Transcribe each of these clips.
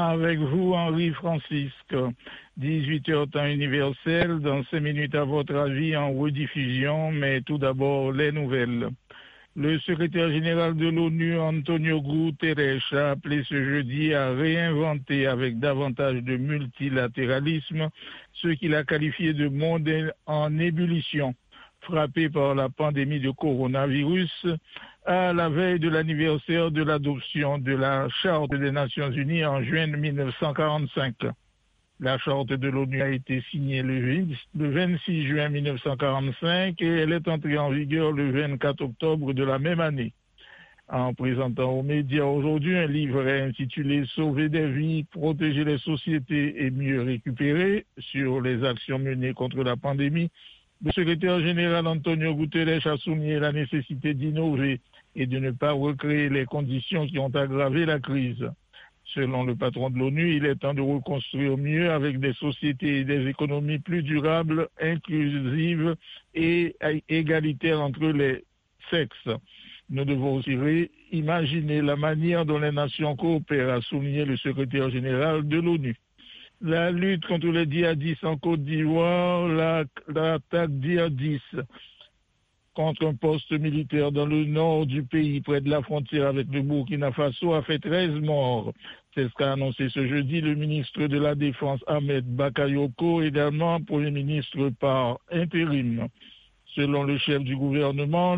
avec vous, Henri Francisque. 18h temps universel, dans 5 minutes à votre avis en rediffusion, mais tout d'abord les nouvelles. Le secrétaire général de l'ONU, Antonio Guterres, a appelé ce jeudi à réinventer avec davantage de multilatéralisme ce qu'il a qualifié de monde en ébullition, frappé par la pandémie de coronavirus, à la veille de l'anniversaire de l'adoption de la Charte des Nations Unies en juin 1945. La Charte de l'ONU a été signée le 26 juin 1945 et elle est entrée en vigueur le 24 octobre de la même année. En présentant aux médias aujourd'hui un livret intitulé « Sauver des vies, protéger les sociétés et mieux récupérer » sur les actions menées contre la pandémie, le secrétaire général Antonio Guterres a souligné la nécessité d'innover et de ne pas recréer les conditions qui ont aggravé la crise. Selon le patron de l'ONU, il est temps de reconstruire mieux avec des sociétés et des économies plus durables, inclusives et égalitaires entre les sexes. Nous devons aussi réimaginer la manière dont les nations coopèrent, a souligné le secrétaire général de l'ONU. La lutte contre les djihadistes en Côte d'Ivoire, l'attaque djihadiste contre un poste militaire dans le nord du pays, près de la frontière avec le Burkina Faso, a fait 13 morts. C'est ce qu'a annoncé ce jeudi le ministre de la Défense Ahmed Bakayoko, également Premier ministre par intérim. Selon le chef du gouvernement,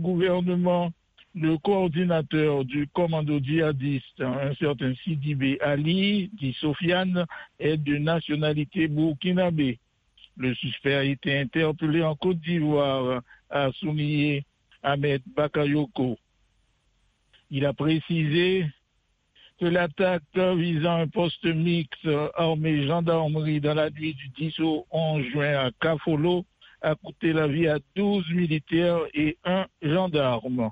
le coordinateur du commando djihadiste, un certain Sidibé Ali, dit Sofiane, est de nationalité burkinabé. Le suspect a été interpellé en Côte d'Ivoire, a souligné Ahmed Bakayoko. Il a précisé que l'attaque visant un poste mixte armée-gendarmerie dans la nuit du 10 au 11 juin à Kafolo a coûté la vie à 12 militaires et 1 gendarme.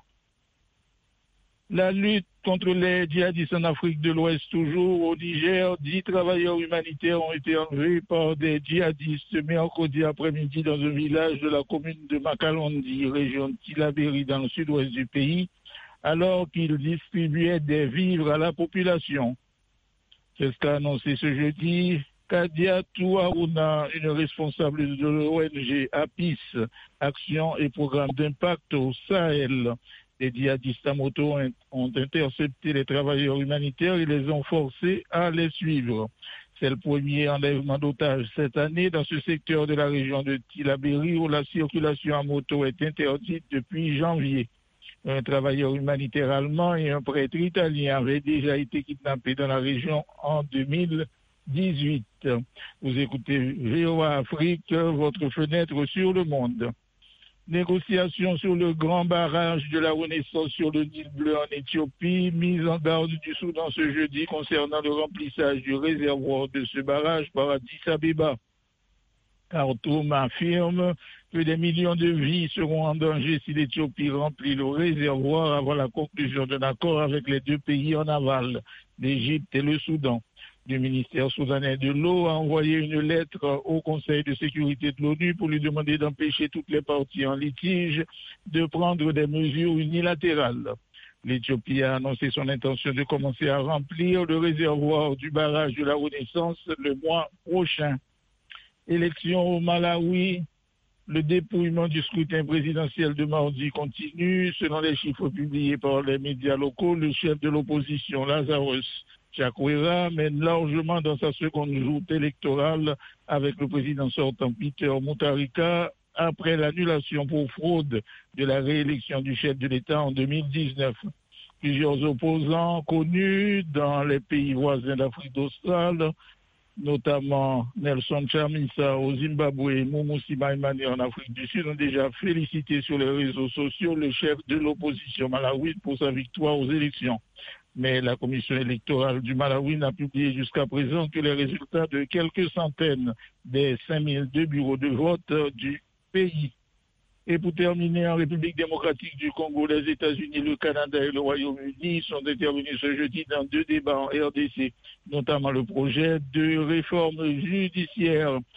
La lutte contre les djihadistes en Afrique de l'Ouest toujours. Au Niger, 10 travailleurs humanitaires ont été enlevés par des djihadistes mercredi après-midi dans un village de la commune de Makalondi, région de Tillabéri, dans le sud-ouest du pays, alors qu'ils distribuaient des vivres à la population. C'est ce qu'a annoncé ce jeudi Kadia Touarouna, une responsable de l'ONG APIS, Action et Programme d'impact au Sahel. Les djihadistes à moto ont intercepté les travailleurs humanitaires et les ont forcés à les suivre. C'est le premier enlèvement d'otages cette année dans ce secteur de la région de Tillabéri où la circulation à moto est interdite depuis janvier. Un travailleur humanitaire allemand et un prêtre italien avaient déjà été kidnappés dans la région en 2018. Vous écoutez VOA Afrique, votre fenêtre sur le monde. Négociations sur le grand barrage de la Renaissance sur le Nil bleu en Éthiopie, mise en garde du Soudan ce jeudi concernant le remplissage du réservoir de ce barrage par Addis Abeba. Khartoum affirme que des millions de vies seront en danger si l'Éthiopie remplit le réservoir avant la conclusion d'un accord avec les deux pays en aval, l'Égypte et le Soudan. Le ministère soudanais de l'eau a envoyé une lettre au Conseil de sécurité de l'ONU pour lui demander d'empêcher toutes les parties en litige de prendre des mesures unilatérales. L'Éthiopie a annoncé son intention de commencer à remplir le réservoir du barrage de la Renaissance le mois prochain. Élection au Malawi, le dépouillement du scrutin présidentiel de mardi continue. Selon les chiffres publiés par les médias locaux, le chef de l'opposition, Lazarus Chakwera, mène largement dans sa seconde joute électorale avec le président sortant Peter Mutharika après l'annulation pour fraude de la réélection du chef de l'État en 2019. Plusieurs opposants connus dans les pays voisins d'Afrique australe, notamment Nelson Chamisa au Zimbabwe et Mumusi Maimane en Afrique du Sud, ont déjà félicité sur les réseaux sociaux le chef de l'opposition malawite pour sa victoire aux élections. Mais la commission électorale du Malawi n'a publié jusqu'à présent que les résultats de quelques centaines des 5002 bureaux de vote du pays. Et pour terminer, en République démocratique du Congo, les États-Unis, le Canada et le Royaume-Uni sont intervenus ce jeudi dans 2 débats en RDC, notamment le projet de réforme judiciaire